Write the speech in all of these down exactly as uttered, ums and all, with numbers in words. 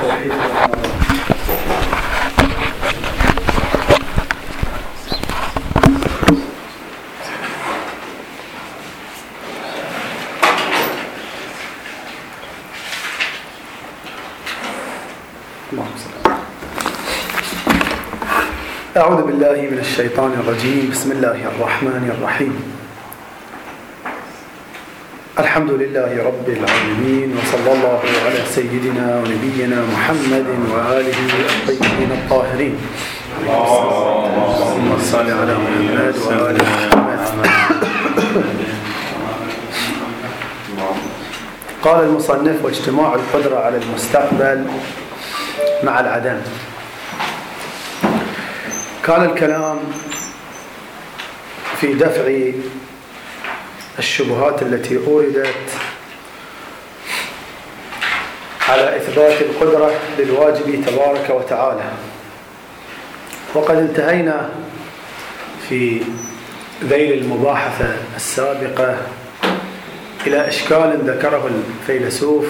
التوحيد أعوذ بالله من الشيطان الرجيم. بسم الله الرحمن الرحيم. الحمد لله رب العالمين، وصلى الله على سيدنا ونبينا محمد وآله الطيبين الطاهرين. اللهم صل على محمد وآل محمد. قال المصنف: واجتماع القدرة على المستقبل مع العدم. كان الكلام في دفع الشبهات التي أوردت على إثبات القدرة للواجب تبارك وتعالى، وقد انتهينا في ذيل المباحثة السابقة إلى إشكال ذكره الفيلسوف،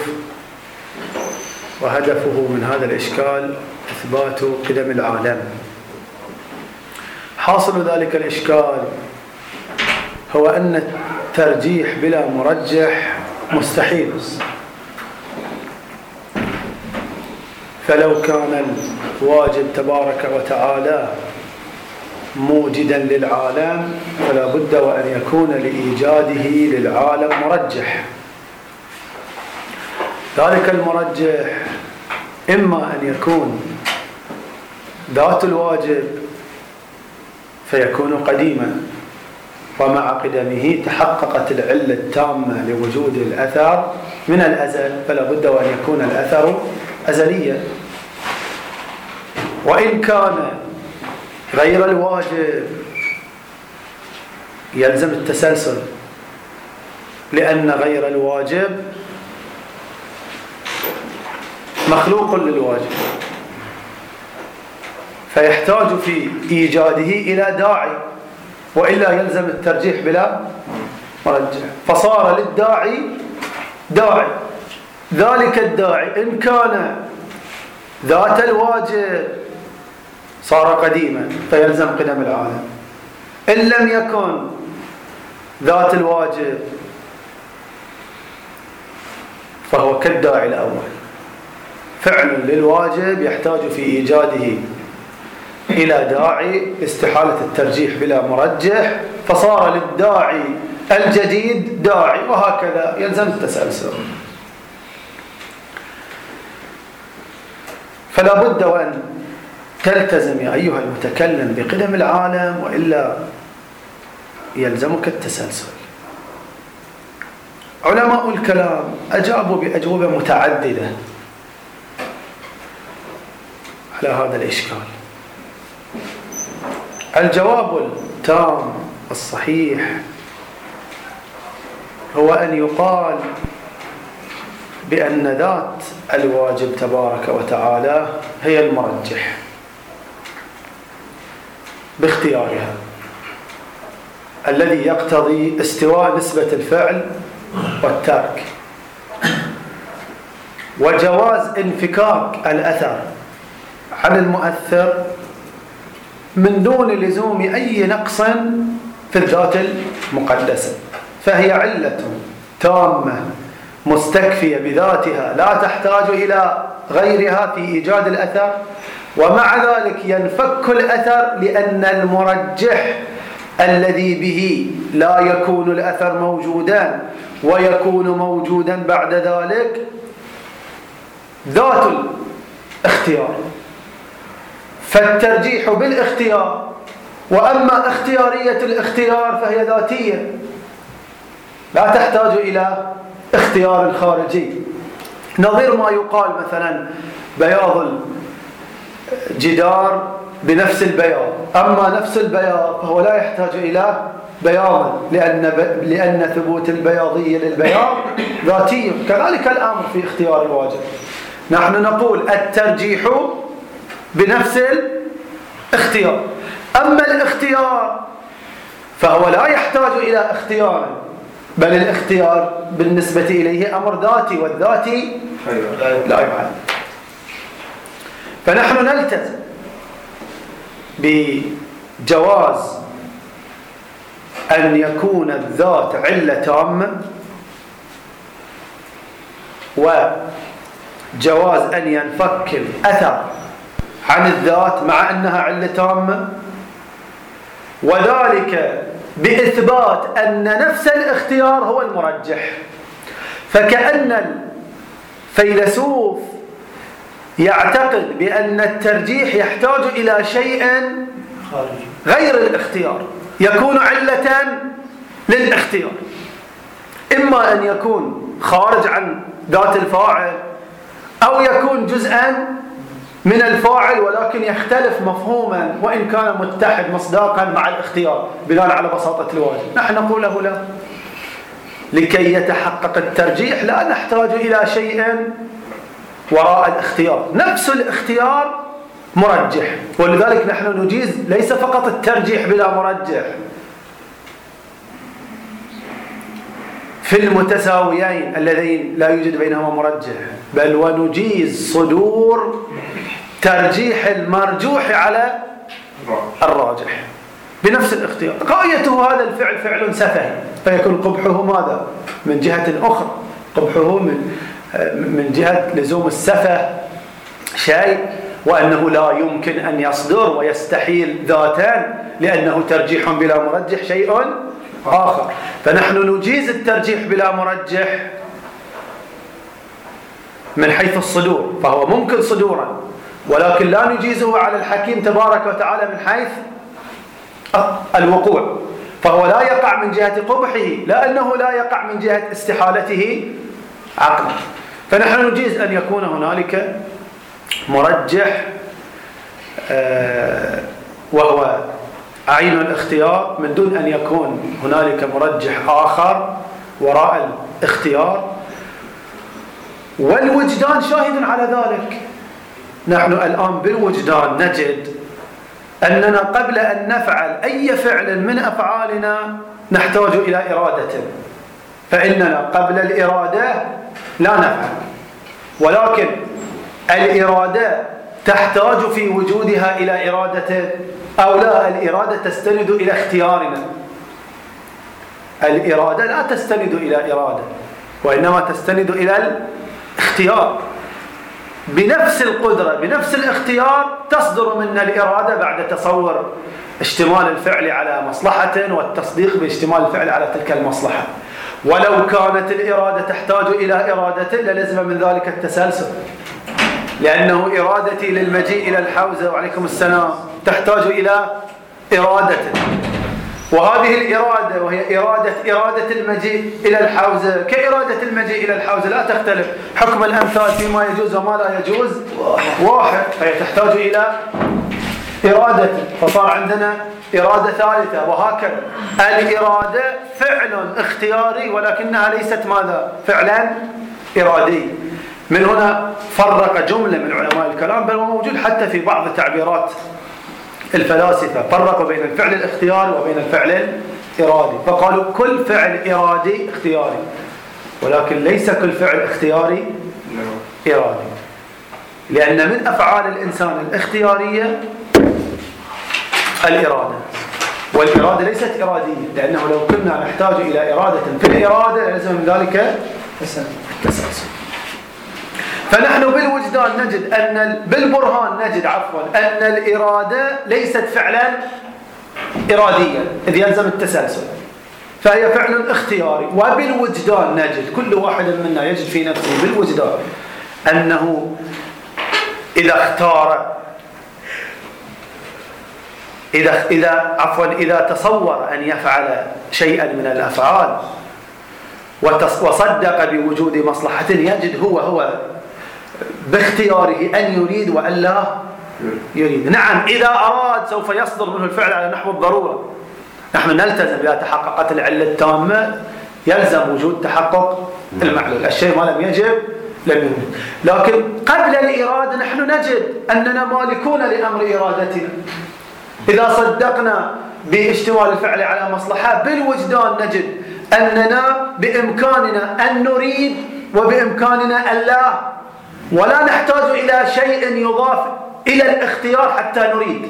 وهدفه من هذا الإشكال إثبات قدم العالم. حاصل ذلك الإشكال هو أن الترجيح بلا مرجح مستحيل، فلو كان الواجب تبارك وتعالى موجدا للعالم فلا بد وأن يكون لإيجاده للعالم مرجح. ذلك المرجح إما أن يكون ذات الواجب فيكون قديما، ومع قدمه تحققت العلة التامة لوجود الأثر من الأزل، فلا بد وأن يكون الأثر أزليا. وإن كان غير الواجب يلزم التسلسل، لأن غير الواجب مخلوق للواجب، فيحتاج في إيجاده إلى داعي، وإلا يلزم الترجيح بلا مرجح. فصار للداعي داعي، ذلك الداعي إن كان ذات الواجب صار قديما فيلزم قدم العالم، إن لم يكن ذات الواجب فهو كالداعي الأول، فعل للواجب يحتاج في إيجاده إلى داعي، استحالة الترجيح بلا مرجح، فصار للداعي الجديد داعي، وهكذا يلزم التسلسل. فلا بد وأن تلتزم يا أيها المتكلم بقدم العالم، وإلا يلزمك التسلسل. علماء الكلام أجابوا بأجوبة متعددة على هذا الإشكال. الجواب التام الصحيح هو أن يقال بأن ذات الواجب تبارك وتعالى هي المرجح باختيارها، الذي يقتضي استواء نسبة الفعل والترك، وجواز انفكاك الأثر عن المؤثر من دون لزوم أي نقص في الذات المقدسة، فهي علة تامة مستكفية بذاتها لا تحتاج إلى غيرها في إيجاد الأثر، ومع ذلك ينفك الأثر لأن المرجح الذي به لا يكون الأثر موجودا ويكون موجودا بعد ذلك ذات الاختيار، فالترجيح بالاختيار، وأما اختيارية الاختيار فهي ذاتية لا تحتاج إلى اختيار خارجي. نظير ما يقال مثلا بياض الجدار بنفس البياض، أما نفس البياض فهو لا يحتاج إلى بياض لأن, لأن ثبوت البياضية للبياض ذاتي. كذلك الأمر في اختيار الواجب، نحن نقول الترجيح بنفس الاختيار، أما الاختيار فهو لا يحتاج إلى اختيار، بل الاختيار بالنسبة إليه أمر ذاتي، والذاتي لا يفعل. فنحن نلتزم بجواز أن يكون الذات علة تامة، وجواز أن ينفك الأثر عن الذات مع أنها علة تامة، وذلك بإثبات أن نفس الاختيار هو المرجح. فكأن الفيلسوف يعتقد بأن الترجيح يحتاج إلى شيء غير الاختيار يكون علة للاختيار، إما أن يكون خارج عن ذات الفاعل أو يكون جزءا من الفاعل ولكن يختلف مفهوما وإن كان متحد مصداقا مع الاختيار بناء على بساطة الواجب. نحن نقول له لا، لكي يتحقق الترجيح لا نحتاج إلى شيء وراء الاختيار، نفس الاختيار مرجح. ولذلك نحن نجيز ليس فقط الترجيح بلا مرجح في المتساويين اللذين لا يوجد بينهما مرجح، بل ونجيز صدور ترجيح المرجوح على الراجح بنفس الاختيار. غايته هذا الفعل فعل سفهي فيكون قبحه ماذا؟ من جهة أخرى، قبحه من من جهة لزوم السفه شيء، وأنه لا يمكن أن يصدر ويستحيل ذاتان لأنه ترجيح بلا مرجح شيء آخر. فنحن نجيز الترجيح بلا مرجح من حيث الصدور، فهو ممكن صدورا، ولكن لا نجيزه على الحكيم تبارك وتعالى من حيث الوقوع، فهو لا يقع من جهة قبحه لأنه لا يقع من جهة استحالته عقلا. فنحن نجيز أن يكون هنالك مرجح وهو عين الاختيار من دون أن يكون هنالك مرجح آخر وراء الاختيار، والوجدان شاهد على ذلك. نحن الآن بالوجدان نجد أننا قبل أن نفعل أي فعل من أفعالنا نحتاج إلى إرادة، فإننا قبل الإرادة لا نفعل، ولكن الإرادة تحتاج في وجودها إلى إرادة أو لا؟ الإرادة تستند إلى اختيارنا. الإرادة لا تستند إلى إرادة وإنما تستند إلى الاختيار. بنفس القدرة بنفس الاختيار تصدر منا الإرادة بعد تصور اشتمال الفعل على مصلحة والتصديق باشتمال الفعل على تلك المصلحة. ولو كانت الإرادة تحتاج إلى إرادة للزم من ذلك التسلسل، لأنه إرادتي للمجيء إلى الحوزة وعليكم السلام تحتاج إلى إرادة، وهذه الإرادة وهي إرادة إرادة المجيء إلى الحوزة كإرادة المجيء إلى الحوزة لا تختلف، حكم الأمثال فيما يجوز وما لا يجوز واحد، فهي تحتاج إلى إرادة، فصار عندنا إرادة ثالثة، وهكذا. الإرادة فعل اختياري ولكنها ليست ماذا؟ فعلا إرادي. من هنا فرق جملة من علماء الكلام، بل وموجود حتى في بعض تعبيرات الفلاسفة، فرقوا بين الفعل الاختياري وبين الفعل الإرادي، فقالوا كل فعل إرادي اختياري، ولكن ليس كل فعل اختياري إرادي، لأن من أفعال الإنسان الاختيارية الإرادة، والإرادة ليست إرادية، لأنه لو كنا نحتاج إلى إرادة في الإرادة لازم من ذلك التسلسل. فنحن بالوجدان نجد أن بالبرهان نجد عفوا أن الإرادة ليست فعلا إراديا إذ يلزم التسلسل، فهي فعل اختياري. وبالوجدان نجد كل واحد منا يجد في نفسه بالوجدان أنه إذا اختار إذا إذا عفوا إذا تصور أن يفعل شيئا من الأفعال وصدق بوجود مصلحة يجد هو هو باختياره أن يريد وألا يريد. نعم إذا أراد سوف يصدر منه الفعل على نحو الضرورة. نحن نلتزم إذا تحققت العلة التامة يلزم وجود تحقق المعلول، الشيء ما لم يجب لم يوجد. لكن قبل الإرادة نحن نجد أننا مالكون لأمر إرادتنا. إذا صدقنا باشتمال الفعل على مصلحة بالوجدان نجد أننا بإمكاننا أن نريد وبإمكاننا أن لا، ولا نحتاج إلى شيء يضاف إلى الاختيار حتى نريد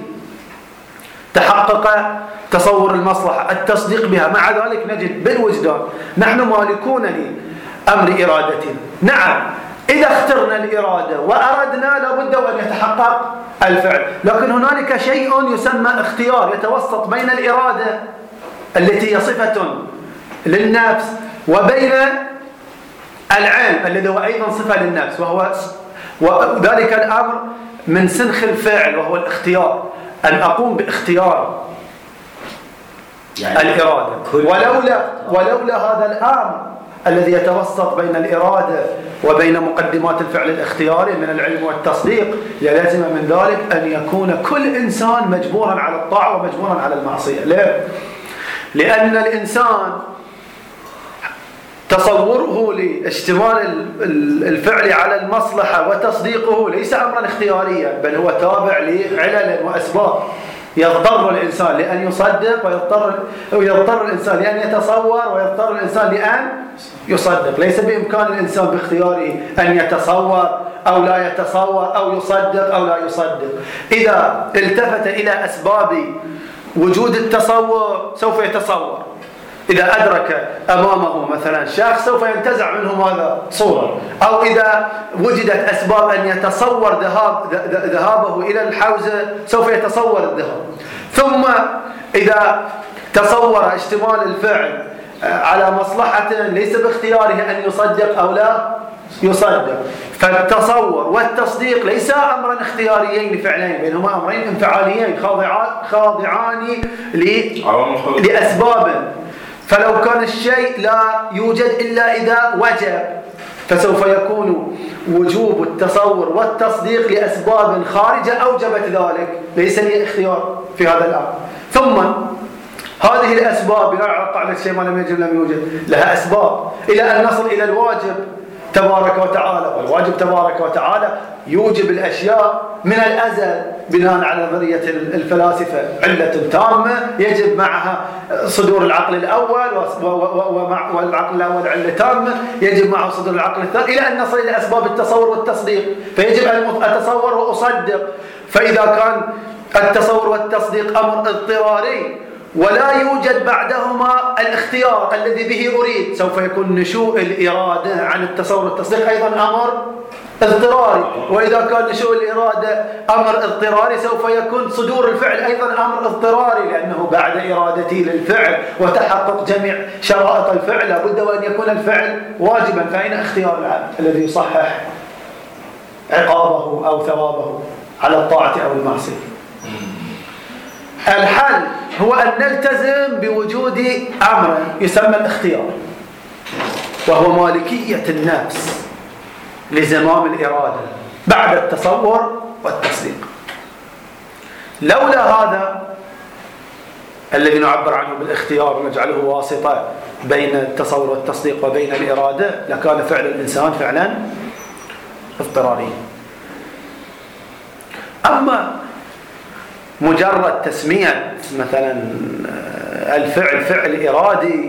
تحقق تصور المصلحة، التصديق بها. مع ذلك نجد بالوجدان نحن مالكون لأمر إرادتنا. نعم إذا اخترنا الإرادة وأردنا لابد أن يتحقق الفعل، لكن هنالك شيء يسمى اختيار يتوسط بين الإرادة التي هي صفة للنفس وبين العلم الذي هو أيضا صفة للنفس، وهو وذلك الأمر من سنخ الفعل وهو الاختيار، أن أقوم باختيار يعني الإرادة. ولولا, ولولا هذا الأمر الذي يتوسط بين الإرادة وبين مقدمات الفعل الاختياري من العلم والتصديق يلزم من ذلك أن يكون كل إنسان مجبورا على الطاعة ومجبورا على المعصية. ليه؟ لأن الإنسان تصوره لاشتمال الفعل على المصلحة وتصديقه ليس أمرا اختياريا، بل هو تابع لعلل وأسباب. يضطر الإنسان لأن يصدق ويضطر, ويضطر الإنسان لأن يتصور ويضطر الإنسان لأن يصدق. ليس بإمكان الإنسان باختياره أن يتصور أو لا يتصور أو يصدق أو لا يصدق. إذا التفت إلى أسباب وجود التصور سوف يتصور. إذا أدرك أمامه مثلا شخص سوف ينتزع منه ماذا؟ صورة. أو إذا وجدت أسباب أن يتصور ذهاب ذهابه إلى الحوزة سوف يتصور الذهاب. ثم إذا تصور اشتمال الفعل على مصلحة ليس باختياره أن يصدق أو لا يصدق، فالتصور والتصديق ليس أمرا اختياريين فعلين، بينهما أمرين انفعاليين خاضعان لأسباب. فلو كان الشيء لا يوجد إلا إذا وجب فسوف يكون وجوب التصور والتصديق لأسباب خارجة أوجبت ذلك، ليس لي اختيار في هذا الأمر. ثم هذه الأسباب بناء على قاعدة شيء ما لم يجب لم يوجد لها أسباب إلى أن نصل إلى الواجب تبارك وتعالى. والواجب تبارك وتعالى يوجب الأشياء من الأزل بناء على نظرية الفلاسفة. علة تامة يجب معها صدور العقل الأول، والعقل الأول علة تامة يجب معه صدور العقل الثاني، إلى أن نصل إلى أسباب التصور والتصديق. فيجب أن أتصور وأصدق. فإذا كان التصور والتصديق أمر اضطراري ولا يوجد بعدهما الاختيار الذي به أريد، سوف يكون نشوء الإرادة عن التصور والتصديق أيضا أمر اضطراري. وإذا كان نشوء الإرادة أمر اضطراري سوف يكون صدور الفعل أيضا أمر اضطراري، لأنه بعد إرادتي للفعل وتحقق جميع شرائط الفعل لابد وأن يكون الفعل واجبا. فأين اختيار العبد الذي يصحح عقابه أو ثوابه على الطاعة أو المعصية؟ الحل هو أن نلتزم بوجود أمر يسمى الاختيار، وهو مالكية النفس لزمام الإرادة بعد التصور والتصديق. لولا هذا الذي نعبر عنه بالاختيار ونجعله واسطة بين التصور والتصديق وبين الإرادة لكان فعل الإنسان فعلا اضطراريا. أما مجرد تسمية مثلا الفعل فعل إرادي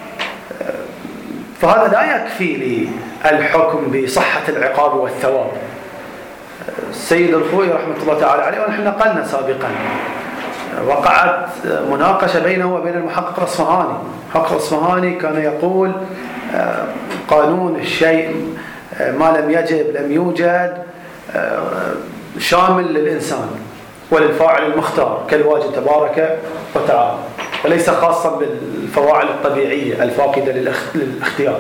فهذا لا يكفي للحكم بصحة العقاب والثواب. السيد الخوئي رحمة الله تعالى عليه، ونحن نقلنا سابقا، وقعت مناقشة بينه وبين المحقق الأصفهاني. المحقق الأصفهاني كان يقول قانون الشيء ما لم يجب لم يوجد شامل للإنسان وللفاعل المختار كالواجب تبارك وتعالى، وليس خاصا بالفواعل الطبيعية الفاقدة للاختيار.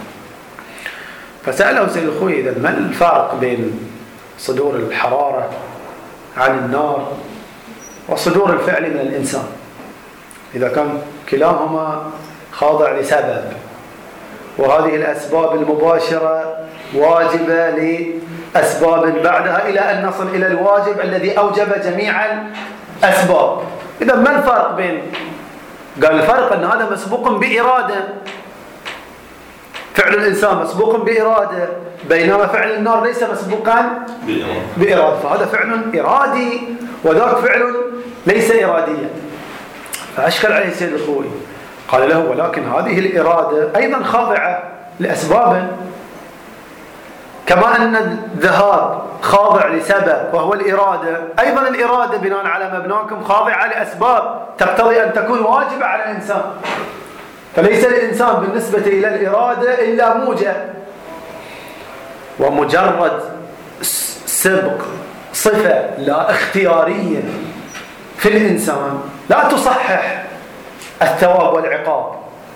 فسأله سيد الخوئي إذا ما الفرق بين صدور الحرارة عن النار وصدور الفعل من الإنسان إذا كان كلاهما خاضع لسبب، وهذه الأسباب المباشرة واجبة لأسباب بعدها إلى أن نصل إلى الواجب الذي أوجب جميع الأسباب. إذا ما الفرق بين؟ قال الفرق أن هذا مسبوق بإرادة، فعل الإنسان مسبوق بإرادة، بينما فعل النار ليس مسبوقا بإرادة، فهذا فعل إرادي وذاك فعل ليس إراديا. فأشكل عليه السيد الخوئي، قال له ولكن هذه الإرادة أيضا خاضعة لأسباب، كما أن الذهاب خاضع لسبب وهو الإرادة، أيضا الإرادة بناء على مبناكم خاضعة لأسباب تقتضي أن تكون واجبة على الإنسان. فليس الإنسان بالنسبة إلى الإرادة إلا موجب، ومجرد سبق صفة لا اختيارية في الإنسان لا تصحح الثواب والعقاب،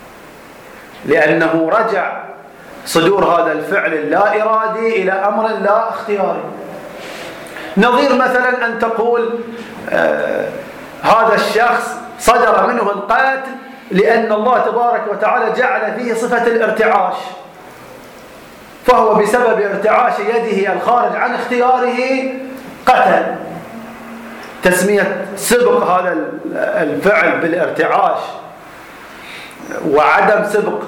لأنه رجع صدور هذا الفعل اللا إرادي إلى أمر لا اختياري. نظير مثلا أن تقول آه هذا الشخص صدر منه القتل لأن الله تبارك وتعالى جعل فيه صفة الارتعاش، فهو بسبب ارتعاش يده الخارج عن اختياره قتل. تسمية سبق هذا الفعل بالارتعاش وعدم سبق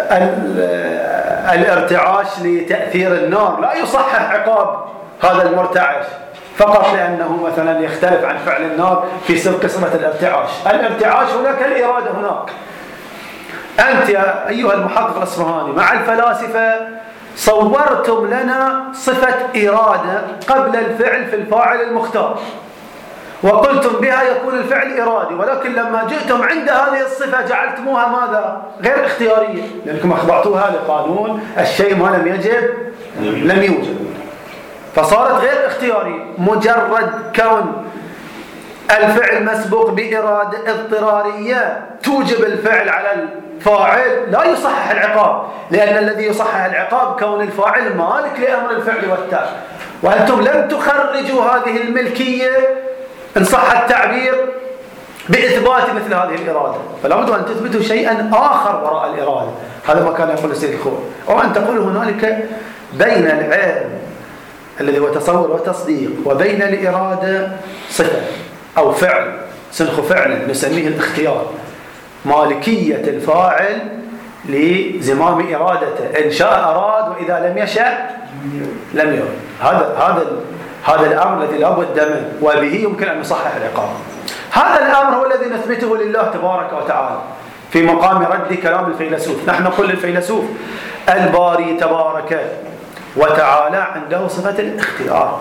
الارتعاش لتأثير النار لا يصحح عقاب هذا المرتعش فقط لأنه مثلا يختلف عن فعل النار في سبق صفة الارتعاش. الارتعاش هناك، الإرادة هناك. أنت يا أيها المحقق الأصفهاني مع الفلاسفة صورتم لنا صفة إرادة قبل الفعل في الفاعل المختار، وقلتم بها يكون الفعل إرادي، ولكن لما جئتم عند هذه الصفة جعلتموها ماذا؟ غير اختيارية، لأنكم أخضعتوها لقانون الشيء ما لم يجب لم يوجد، فصارت غير اختيارية. مجرد كون الفعل مسبوق بإرادة اضطرارية توجب الفعل على الفاعل لا يصحح العقاب، لأن الذي يصحح العقاب كون الفاعل مالك لأمر الفعل والتالي، وأنتم لم تخرجوا هذه الملكية إن صح التعبير بإثبات مثل هذه الإرادة، فلا بد أن تثبتوا شيئا آخر وراء الإرادة. هذا ما كان يقول السيد الخوئي، أو أن تقول هنالك بين العلم الذي هو تصور وتصديق وبين الإرادة صفة أو فعل، سنخ فعل نسميه الاختيار، مالكية الفاعل لزمام إرادته، إن شاء أراد وإذا لم يشاء لم يرد. هذا هذا هذا الأمر الذي لا بد منه، وبه يمكن أن يصحح العقاب. هذا الأمر هو الذي نثبته لله تبارك وتعالى في مقام رد كلام الفيلسوف. نحن نقول للفيلسوف الباري تبارك وتعالى عنده صفة الاختيار،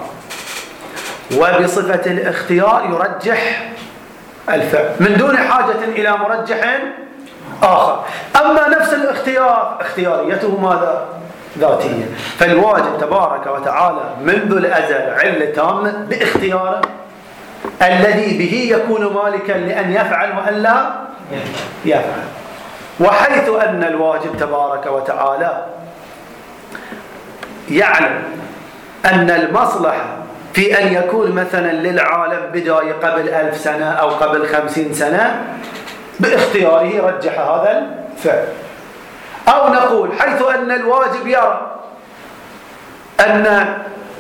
وبصفة الاختيار يرجح الفعل من دون حاجة إلى مرجح آخر. أما نفس الاختيار اختياريته ماذا؟ ذاتية. فالواجب تبارك وتعالى منذ الأزل علة تامة باختياره الذي به يكون مالكا لأن يفعل وأن لا يفعل. وحيث أن الواجب تبارك وتعالى يعلم أن المصلحة في أن يكون مثلا للعالم بداية قبل ألف سنة أو قبل خمسين سنة باختياره رجح هذا الفعل. أو نقول حيث أن الواجب يرى أن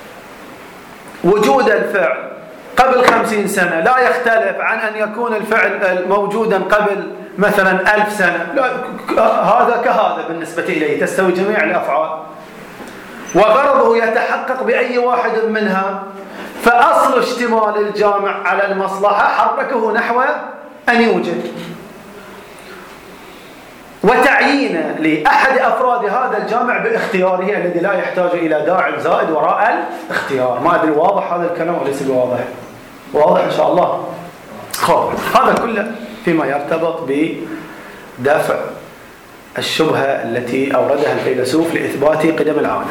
وجود الفعل قبل خمسين سنة لا يختلف عن أن يكون الفعل موجودا قبل مثلا ألف سنة، لا هذا كهذا بالنسبة إليه، تستوي جميع الأفعال، وغرضه يتحقق بأي واحد منها، فأصل اشتمال الجامع على المصلحة حركه نحو أن يوجد، وتعيين لأحد أفراد هذا الجامع باختياره الذي لا يحتاج إلى داع زائد وراء الاختيار. ما أدري واضح هذا الكلام وليس بواضح؟ واضح إن شاء الله. خب هذا كله فيما يرتبط بدفع الشبهة التي أوردها الفيلسوف لإثبات قدم العالم.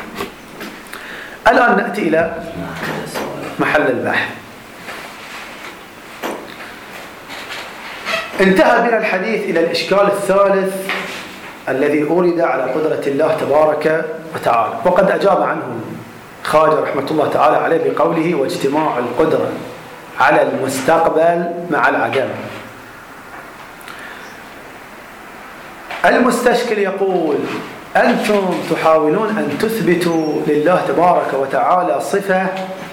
الآن نأتي إلى محل البحث. انتهى بنا الحديث إلى الإشكال الثالث الذي أورد على قدرة الله تبارك وتعالى، وقد أجاب عنه خواجة رحمة الله تعالى عليه بقوله واجتماع القدرة على المستقبل مع العدم. المستشكل يقول أنتم تحاولون أن تثبتوا لله تبارك وتعالى صفة،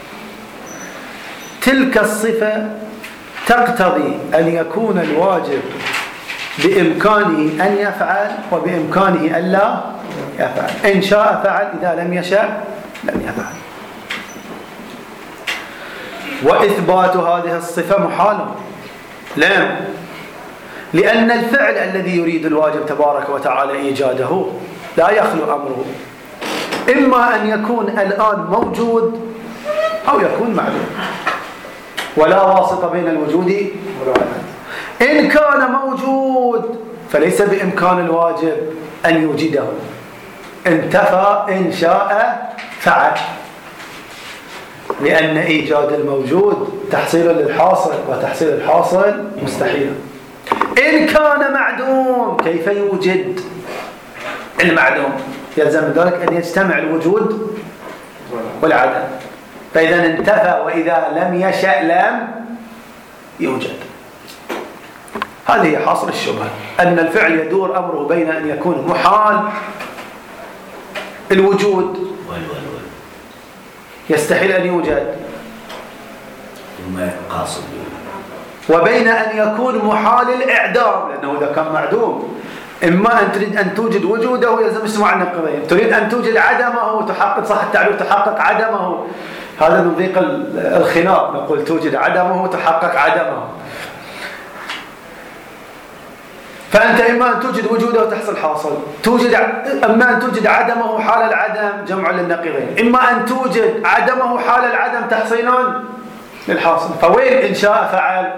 تلك الصفة تقتضي أن يكون الواجب بإمكانه أن يفعل وبإمكانه ألا يفعل، إن شاء فعل إذا لم يشاء لم يفعل. وإثبات هذه الصفة محال، لا، لأن الفعل الذي يريد الواجب تبارك وتعالى إيجاده لا يخلو أمره إما أن يكون الآن موجود أو يكون معدوم، ولا واسطة بين الوجود والعدم. إن كان موجود فليس بإمكان الواجب أن يوجده، انتفى إن شاء فعل، لأن إيجاد الموجود تحصيل للحاصل، وتحصيل الحاصل مستحيل. إن كان معدوم كيف يوجد المعدوم؟ يلزم من ذلك أن يجتمع الوجود والعدم، فإذا انتفى وإذا لم يشأ لم يوجد. هذه حاصل الشبهة، أن الفعل يدور أمره بين أن يكون محال الوجود يستحيل أن يوجد، وبين أن يكون محال الإعدام، لأنه إذا كان معدوم إما أن تريد أن توجد وجوده يلزم اجتماع النقيضين، تريد أن توجد عدمه تحقق صح التعبير تحقق عدمه، هذا من ضيق الخلاف، نقول توجد عدمه تحقق عدمه. فأنت إما أن توجد وجوده وتحصل حاصل، توجد أما أن توجد عدمه حال العدم جمع للنقيضين، إما أن توجد عدمه حال العدم تحصيل للحاصل. فوين إن شاء فعل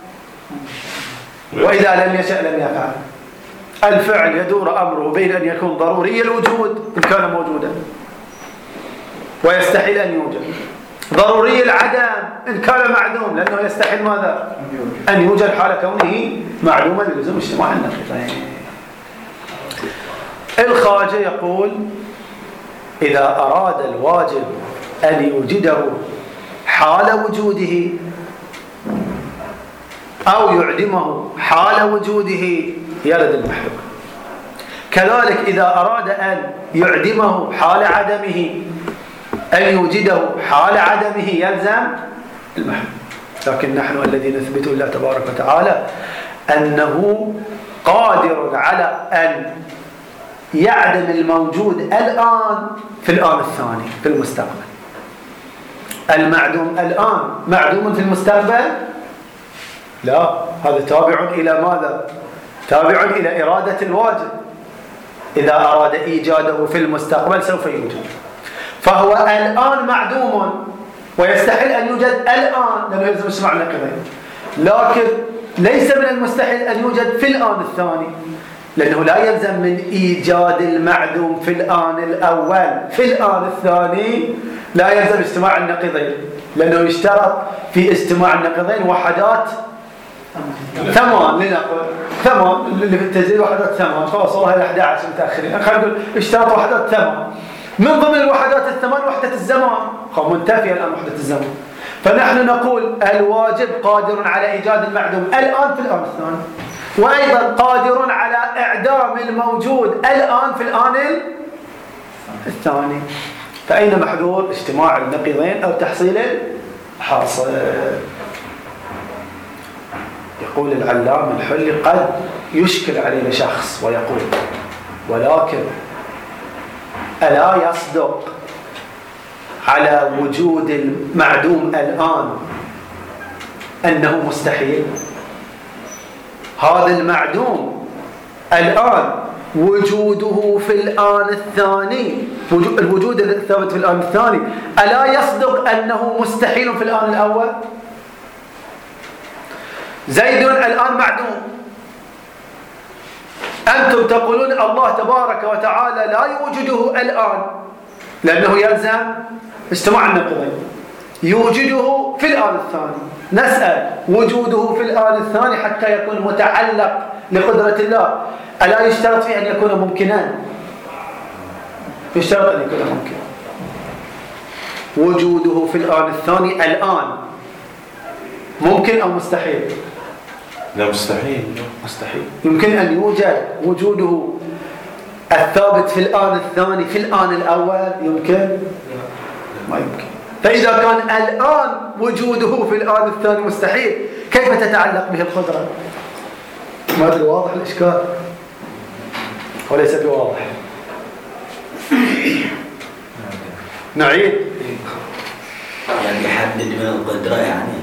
وإذا لم يشأ لم يفعل؟ الفعل يدور أمره بين أن يكون ضروري الوجود إن كان موجودا ويستحيل أن يوجد، ضروري العدم إن كان معدوم لأنه يستحيل ماذا؟ أن يوجد حال كونه معدوما للزوم اجتماع النقيضين. الخواجة يقول إذا أراد الواجب أن يوجده حال وجوده أو يعدمه حال وجوده يرد المحذوف. كذلك إذا أراد أن يعدمه حال عدمه أن يوجده حال عدمه يلزم المحذوف. لكن نحن الذي نثبت الله تبارك وتعالى أنه قادر على أن يعدم الموجود الآن في الآن الثاني في المستقبل. المعدوم الآن معدوم في المستقبل؟ لا، هذا تابع إلى ماذا؟ تابع إلى إرادة الواجب. إذا أراد إيجاده في المستقبل سوف يوجد، فهو الآن معدوم ويستحيل أن يوجد الآن لأنه يلزم اجتماع النقيضين، لكن ليس من المستحيل أن يوجد في الآن الثاني، لأنه لا يلزم من إيجاد المعدوم في الآن الأول في الآن الثاني لا يلزم اجتماع النقيضين، لأنه يشترط في اجتماع النقيضين وحدات ثمان، لنقل ثمان اللي في التسجيل وحدات ثمان، فوصلها إلى أحد عشر متأخرين، خلينا نقول اشترط وحدات ثمان، من ضمن الوحدات الثمان وحدة الزمان، خو منتفية الآن وحدة الزمان. فنحن نقول الواجب قادر على إيجاد المعدوم الآن في الآن الثاني، وأيضا قادر على إعدام الموجود الآن في الآن الثاني. فأين محذور اجتماع النقيضين أو تحصيل الحاصل؟ يقول العلام الحلي قد يشكل عليه شخص ويقول ولكن ألا يصدق على وجود المعدوم الآن أنه مستحيل؟ هذا المعدوم الآن وجوده في الآن الثاني، الوجود الثابت في الآن الثاني، ألا يصدق أنه مستحيل في الآن الأول؟ زيد الآن معدوم، أنتم تقولون الله تبارك وتعالى لا يوجده الآن لأنه يلزم اجتماع النقيضين، يوجده في الآن الثاني. نسأل وجوده في الآن الثاني حتى يكون متعلق لقدرة الله ألا يشترط فيه أن يكون ممكنا؟ يشترط أن يكون ممكنا. وجوده في الآن الثاني الآن ممكن أو مستحيل؟ لا، مستحيل. مستحيل. يمكن أن يوجد وجوده الثابت في الآن الثاني في الآن الأول؟ يمكن؟ ما يمكن. فإذا كان الآن وجوده في الآن الثاني مستحيل، كيف تتعلق به القدرة؟ ما أدري واضح الإشكال وليس بواضح. نعيد يعني يحدد من القدرة، يعني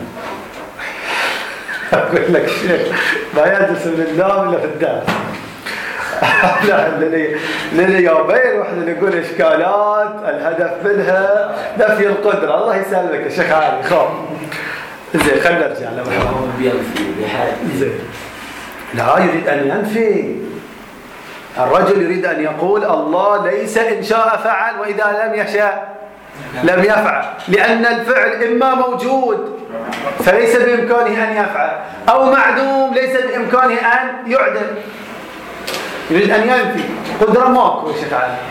أقول لك شيء ما يجلس من الدام إلا في الدام. لا لليابين واحنا نقول اشكالات الهدف منها نفي القدره. الله يسلمك يا شيخ علي خاف. زين خلينا نرجع لمحور بينفي بحاجه. زين لا يريد ان ينفي. الرجل يريد ان يقول الله ليس ان شاء فعل واذا لم يشاء لم يفعل، لان الفعل اما موجود فليس بامكانه ان يفعل، او معدوم ليس بامكانه ان يعدم. يريد أن ينفي قدرة ماكو يا شيخ علي.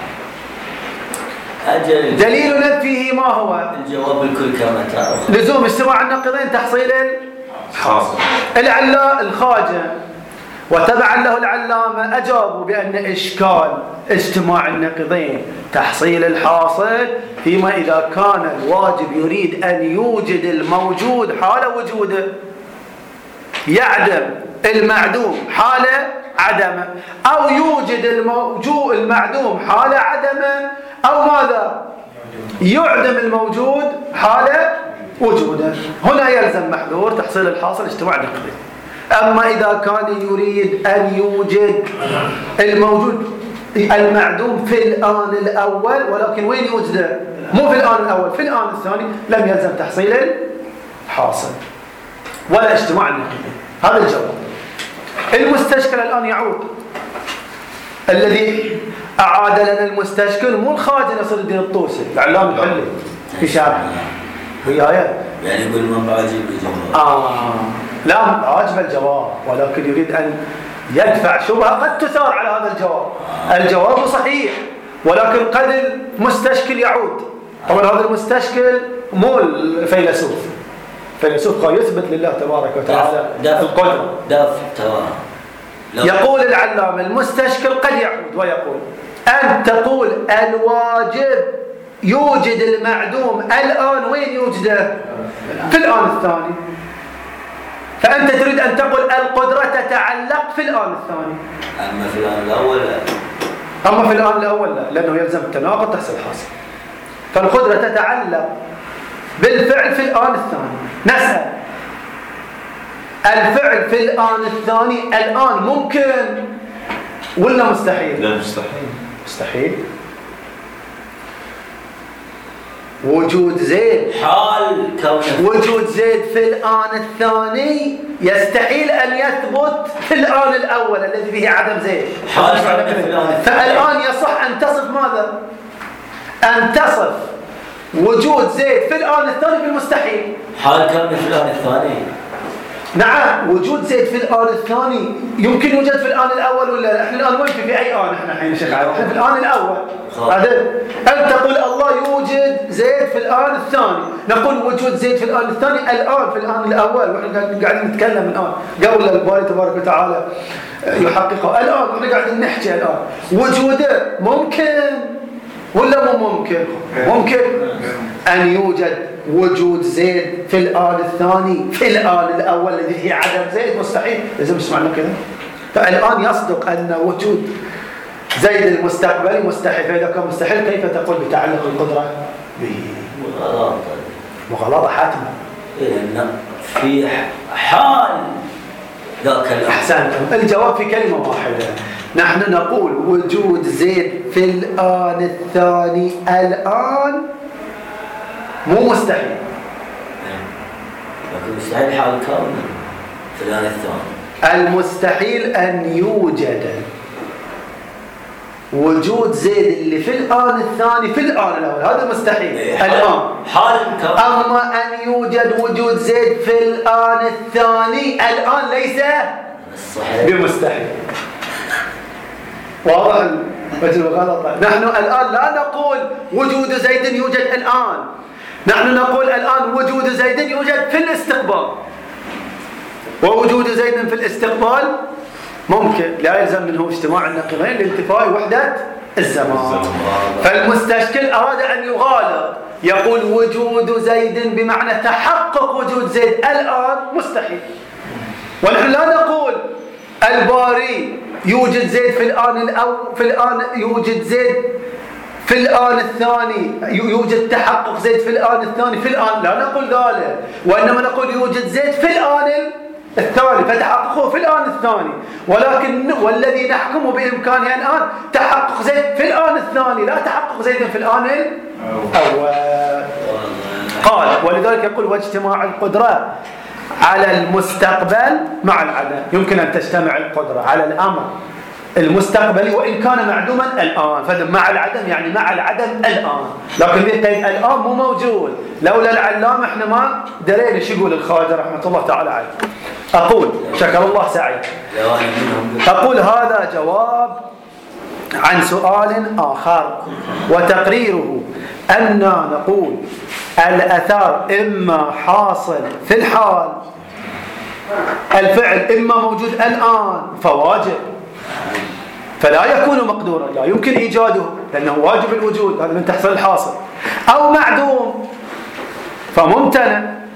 أجل دليل نفيه ما هو؟ الجواب الكل كما تعرف. لزوم اجتماع النقيضين تحصيل حاصل. العلا الخاجة وتبعا له العلامة أجابوا بأن إشكال اجتماع النقيضين تحصيل الحاصل فيما إذا كان الواجب يريد أن يوجد الموجود حال وجوده، يعدم المعدوم حال عدمه، أو يوجد الموجود المعدوم حال عدمه، أو ماذا؟ يعدم الموجود حال وجوده. هنا يلزم محذور تحصيل الحاصل اجتماع النقيضين. أما إذا كان يريد أن يوجد الموجود المعدوم في الآن الأول، ولكن وين يوجده؟ مو في الآن الأول، في الآن الثاني، لم يلزم تحصيل الحاصل ولا اجتماع النقيضين. هذا الجواب. المستشكل الآن يعود، الذي أعاد لنا المستشكل مو الخادم نصر الدين الطوسي، العلام الحلي في شارع وياي، يعني يقول ما بعجب الجواب. آه لا عاجب الجواب، ولكن يريد أن يدفع شبهة قد تثار على هذا الجواب. الجواب صحيح، ولكن قد المستشكل يعود. طبعا هذا المستشكل مو الفيلسوف، الفيلسوف قال يثبت لله تبارك وتعالى القدرة. دافع تمام. يقول العلامة المستشكل قد يعود ويقول أن تقول الواجب يوجد المعدوم الآن، وين يوجده؟ في الآن الثاني. فأنت تريد أن تقول القدرة تتعلق في الآن الثاني، أما في الآن الأول لا. أما في الآن الأول لا، لأنه يلزم التناقض تحصيل الحاصل. فالقدرة تتعلق بالفعل في الآن الثاني. نسأل الفعل في الآن الثاني الآن ممكن ولا مستحيل؟ لا مستحيل. مستحيل. وجود زيد حال كونه وجود زيد في الآن الثاني يستحيل أن يثبت في الآن الأول الذي فيه عدم زيد. حال كونه في الآن الثاني. فالآن يصح أن تصف ماذا؟ أن تصف وجود زيد في الآن الثاني بالمستحيل. حال كونه في الآن الثاني. نعم، وجود زيد في الآن الثاني يمكن يوجد في الآن الأول ولا لا؟ احنا الآن وين في, في أي آن احنا الحين شيخ علي؟ احنا في الآن الأول. هذا أن تقول الله يوجد زيد في الآن الثاني، نقول وجود زيد في الآن الثاني الآن في الآن الأول، واحنا قاعدين نتكلم الآن قبل الباري تبارك وتعالى يحققه الآن، واحنا قاعدين نحكي الآن وجوده ممكن ولا مو ممكن؟ ممكن أن يوجد وجود زيد في الآن الثاني في الآن الأول الذي فيه عدم زيد مستحيل. لازم تسمعنا كذا. فالآن يصدق أن وجود زيد المستقبلي مستحيل، فإذا كان مستحيل كيف تقول بتعلق القدرة به؟ مغالطة. مغالطة حاتمة. لأن في حال ذاك أحسنتم. الجواب في كلمة واحدة. نحن نقول وجود زيد في الآن الثاني الآن مو مستحيل، لكن مستحيل حال كونه في الآن الثاني. المستحيل أن يوجد وجود زيد اللي في الآن الثاني في الآن الأول، هذا مستحيل الآن. حال كونه. أما أن يوجد وجود زيد في الآن الثاني الآن ليس بمستحيل. واضح وجه الغلطة. نحن الآن لا نقول وجود زيد يوجد الآن، نحن نقول الآن وجود زيد يوجد في الاستقبال، ووجود زيد في الاستقبال ممكن لا يلزم منه اجتماع النقيضين لانتفاء وحدة الزمان. فالمستشكل أراد أن يغالط، يقول وجود زيد بمعنى تحقق وجود زيد الآن مستحيل، ونحن لا نقول الباري يوجد زيد في الآن الأول في الآن يوجد زيد في الآن الثاني، يوجد تحقق زيد في الآن الثاني في الآن، لا نقول ذلك، وإنما نقول يوجد زيد في الآن الثاني فتحققه في الآن الثاني، ولكن والذي نحكم بإمكانه الآن تحقق زيد في الآن الثاني، لا تحقق زيد في الآن الأول. قال ولذلك يقول واجتماع القدرة على المستقبل مع العدم. يمكن أن تجتمع القدرة على الأمر المستقبلي وإن كان معدوما الآن، فمع العدم يعني مع العدم الآن، لكن ذي قيد الآن مو موجود. لولا العلام احنا ما درينا شو يقول الخواجة رحمة الله تعالى عليه. أقول شكر الله سعيد، أقول هذا جواب عن سؤال آخر، وتقريره أننا نقول الأثر إما حاصل في الحال، الفعل إما موجود الآن فواجب فلا يكون مقدورا، لا يمكن إيجاده لأنه واجب الوجود، هذا من تحصيل الحاصل، أو معدوم فممتنع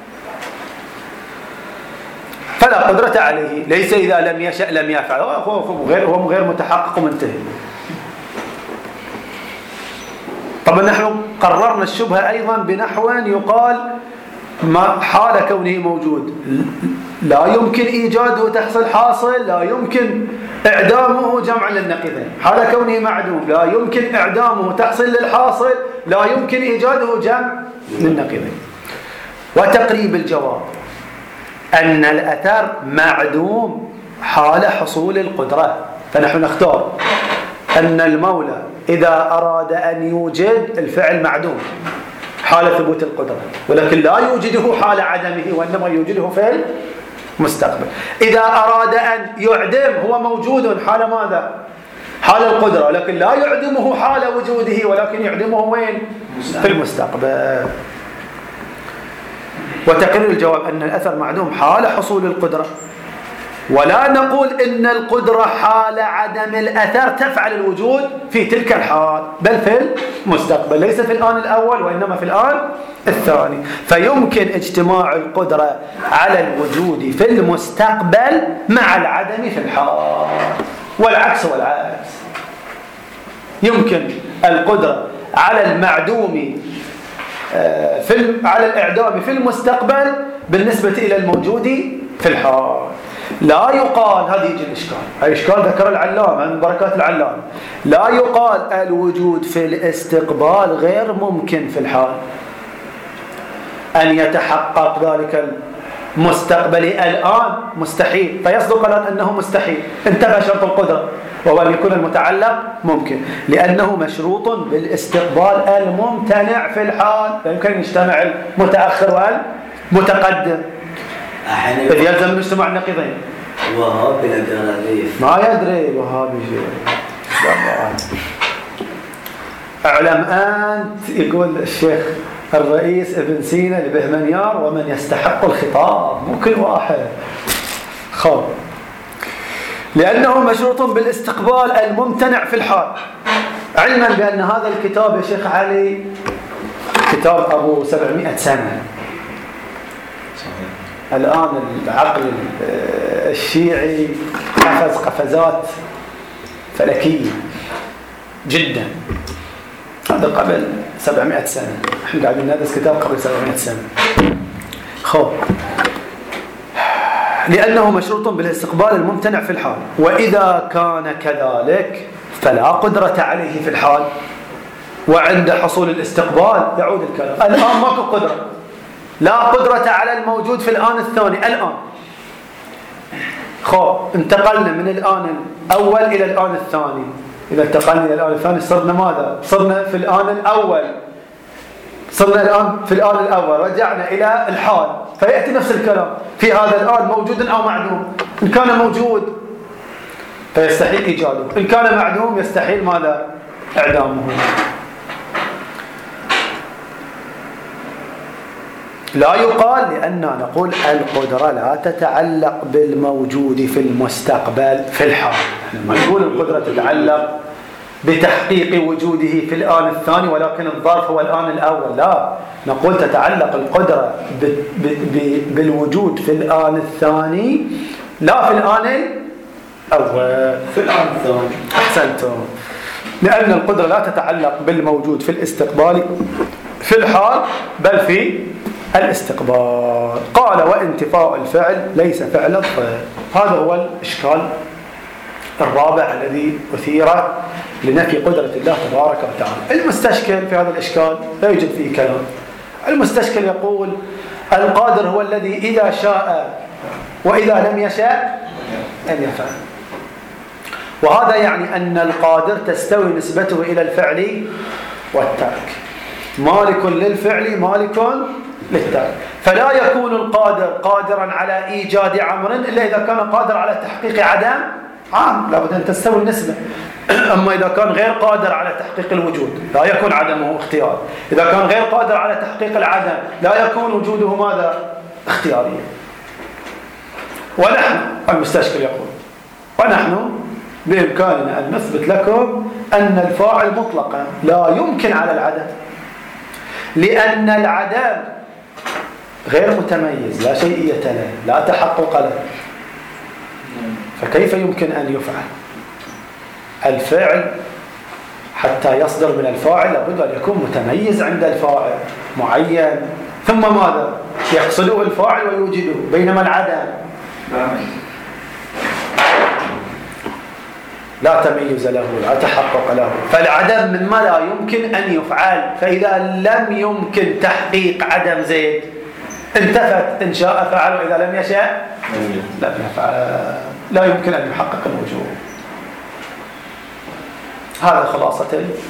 فلا قدرة عليه، ليس إذا لم يشأ لم يفعل، هو غير هو غير متحقق ومنتهي. طبعا نحن قررنا الشبهة أيضا بنحو يقال ما حال كونه موجود لا يمكن إيجاده تحصيل حاصل، لا يمكن إعدامه جمع للنقيضين. حال كونه معدوم لا يمكن إعدامه تحصيل للحاصل، لا يمكن إيجاده جمع للنقيضين. وتقريب الجواب أن الأثر معدوم حال حصول القدرة، فنحن نختار أن المولى إذا أراد أن يوجد الفعل معدوم حال ثبوت القدرة، ولكن لا يوجده حال عدمه وإنما يوجده في المستقبل. إذا أراد أن يعدم هو موجود حال ماذا؟ حال القدرة، لكن لا يعدمه حال وجوده ولكن يعدمه وين؟ في المستقبل. وتقرير الجواب أن الأثر معدوم حال حصول القدرة، ولا نقول إن القدرة حال عدم الأثر تفعل الوجود في تلك الحال، بل في المستقبل، ليس في الآن الأول وإنما في الآن الثاني. فيمكن اجتماع القدرة على الوجود في المستقبل مع العدم في الحال، والعكس والعكس. يمكن القدرة على المعدوم في على الإعدام في المستقبل بالنسبة إلى الموجود في الحال. لا يقال، هذه يجي الإشكال، الإشكال ذكر العلام من بركات العلام، لا يقال الوجود في الاستقبال غير ممكن في الحال، أن يتحقق ذلك المستقبل الآن مستحيل، فيصدق الآن أنه مستحيل، انتبه شرط القدرة وهو أن يكون المتعلق ممكن، لأنه مشروط بالاستقبال الممتنع في الحال، لا يمكن أن يجتمع المتأخر والمتقدم، إذ يلزم من اجتماع النقيضين. وهابي الجناديف ما يدري وهابي شيء. اعلم أنت، يقول الشيخ الرئيس ابن سينا لبهمنيار، ومن يستحق الخطاب مو كل واحد. خب لأنه مشروط بالاستقبال الممتنع في الحال، علما بأن هذا الكتاب يا شيخ علي كتاب أبو سبعمائة سنة. الآن العقل الشيعي قفز قفزات فلكية جدا، هذا قبل سبعمائة سنة، احنا قاعدين ندرس كتاب قبل سبعمائة سنة. خب لأنه مشروط بالاستقبال الممتنع في الحال، وإذا كان كذلك فلا قدرة عليه في الحال، وعند حصول الاستقبال يعود الكلام. الآن ماكو قدرة، لا قدرة على الموجود في الآن الثاني. الآن خب انتقلنا من الآن الأول إلى الآن الثاني، إذا انتقلنا إلى الآن الثاني صرنا ماذا؟ صرنا في الآن الأول، صرنا الآن في الآن الأول، رجعنا إلى الحال، فيأتي نفس الكلام في هذا الآن موجود أو معدوم. إن كان موجود فيستحيل إيجاده، إن كان معدوم يستحيل ماذا؟ إعدامه. لا يقال، لأننا نقول القدرة لا تتعلق بالموجود في المستقبل في الحال، ما نقول القدرة تتعلق بتحقيق وجوده في الآن الثاني ولكن الظرف هو الآن الأول، لا، نقول تتعلق القدرة بالوجود في الآن الثاني لا في الآن الأول. في الآن الثاني. أحسنتم، لأن القدرة لا تتعلق بالموجود في الاستقبال في الحال بل في الاستقبال. قال وانتفاء الفعل ليس فعل الضد. هذا هو الإشكال الرابع الذي أثير لنفي قدرة الله تبارك وتعالى. المستشكل في هذا الإشكال لا يوجد فيه كلام. المستشكل يقول القادر هو الذي إذا شاء وإذا لم يشاء أن يفعل، وهذا يعني أن القادر تستوي نسبته إلى الفعل والترك، مالك للفعل مالك للترك، فلا يكون القادر قادرا على إيجاد أمر إلا إذا كان قادر على تحقيق عدم عام، لابد أن تستوي النسبة. أما إذا كان غير قادر على تحقيق الوجود لا يكون عدمه اختيار، إذا كان غير قادر على تحقيق العدم لا يكون وجوده ماذا؟ اختياريا. ونحن المستشكل يقول ونحن بإمكاننا أن نثبت لكم أن الفاعل مطلقا لا يمكن على العدم، لأن العدم غير متميز، لا شيئية له، لا تحقق له، فكيف يمكن أن يفعل؟ الفعل حتى يصدر من الفاعل لابد أن يكون متميز عند الفاعل معين، ثم ماذا؟ يقصده الفاعل ويوجده، بينما العدم لا تميز له، لا تحقق له، فالعدم من ما لا يمكن أن يفعل. فإذا لم يمكن تحقيق عدم زيد انتفت، إن شاء فعل وإذا لم يشاء لم يفعل، لا يمكن أن يحقق الوجود. هذا خلاصة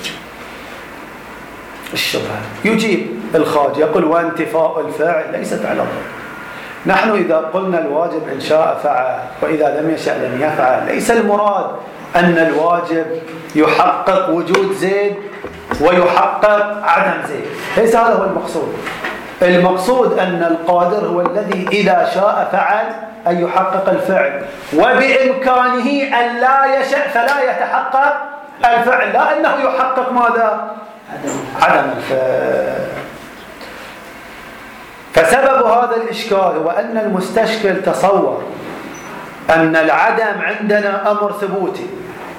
الشبهة. يجيب الخارج يقول وانتفاء الفاعل ليس فعل الضد. نحن إذا قلنا الواجب إن شاء فعل وإذا لم يشاء لم يفعل، ليس المراد أن الواجب يحقق وجود زيد ويحقق عدم زيد، ليس هذا هو المقصود. المقصود أن القادر هو الذي إذا شاء فعل أن يحقق الفعل، وبإمكانه أن لا يشاء فلا يتحقق الفعل، لا أنه يحقق ماذا؟ عدم الفعل. فسبب هذا الإشكال هو أن المستشكل تصور أن العدم عندنا أمر ثبوتي،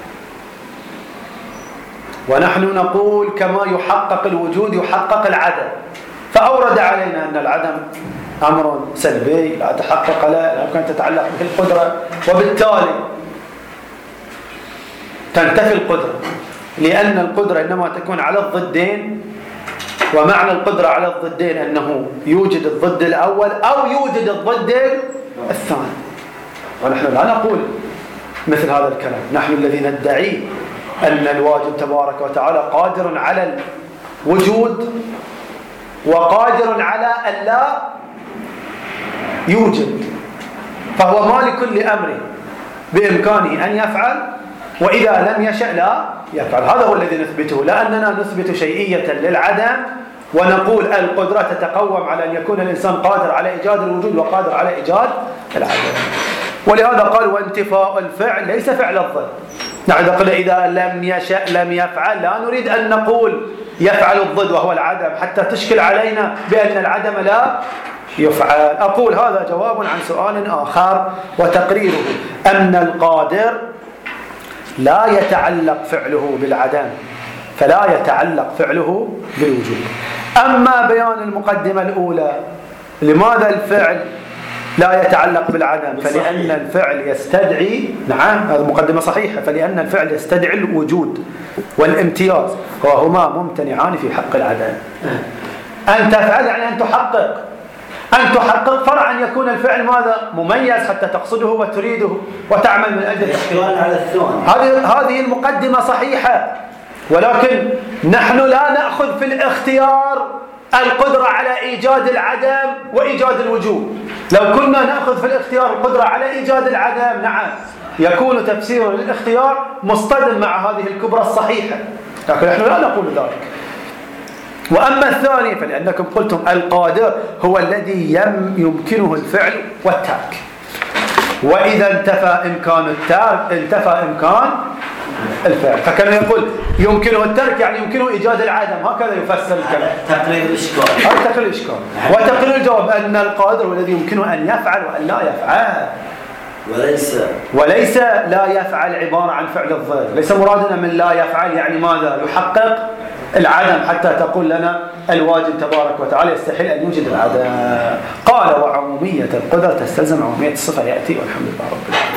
ونحن نقول كما يحقق الوجود يحقق العدم، فأورد علينا أن العدم أمر سلبي لا تحقق له، لا يمكن أن تتعلق به القدرة، وبالتالي تنتفي القدرة، لأن القدرة إنما تكون على الضدين، ومعنى القدرة على الضدين أنه يوجد الضد الأول أو يوجد الضد الثاني. ونحن لا نقول مثل هذا الكلام، نحن الذي ندعي أن الواجب تبارك وتعالى قادر على الوجود وقادر على أن لا يوجد، فهو مالك لأمره بإمكانه أن يفعل وإذا لم يشأ لا يفعل. هذا هو الذي نثبته، لأننا نثبت شيئية للعدم ونقول القدرة تتقوم على أن يكون الإنسان قادر على إيجاد الوجود وقادر على إيجاد العدم. ولهذا قال وانتفاء الفعل ليس فعل الضد. نحن قلنا إذا لم يشأ لم يفعل، لا نريد أن نقول يفعل الضد وهو العدم حتى تشكل علينا بأن العدم لا يفعل. أقول هذا جواب عن سؤال آخر، وتقريره أن القادر لا يتعلق فعله بالعدم، فلا يتعلق فعله بالوجود. أما بيان المقدمة الأولى لماذا الفعل لا يتعلق بالعدم، فلأن الفعل يستدعي، نعم هذه مقدمة صحيحة، فلأن الفعل يستدعي الوجود والامتياز، وهما ممتنعان في حق العدم. أن تفعل يعني أن تحقق، أن تحقق فرع أن يكون الفعل ماذا؟ مميز حتى تقصده وتريده وتعمل من أجل تحقيقه. هذه هذه المقدمة صحيحة، ولكن نحن لا نأخذ في الاختيار القدرة على إيجاد العدم وإيجاد الوجود. لو كنا نأخذ في الاختيار القدرة على إيجاد العدم، نعم يكون تفسير للاختيار مصطدم مع هذه الكبرى الصحيحة، لكن نحن لا نقول ذلك. وأما الثاني فلأنكم قلتم القادر هو الذي يمكنه الفعل والترك، وإذا انتفى إمكان الترك انتفى إمكان الفعل، فكان يقول يمكنه الترك يعني يمكنه إيجاد العدم، هكذا يفسر الكلام. تقرير الإشكال، هذا تقرير الإشكال. وتقرير الجواب أن القادر هو الذي يمكنه أن يفعل وأن لا يفعل، وليس وليس لا يفعل عبارة عن فعل الضد. ليس مرادنا من لا يفعل يعني ماذا؟ يحقق العدم حتى تقول لنا الواجب تبارك وتعالى يستحيل أن يوجد العدم. قال وعمومية القدرة تستلزم عمومية الصفة، يأتي والحمد لله رب العالمين.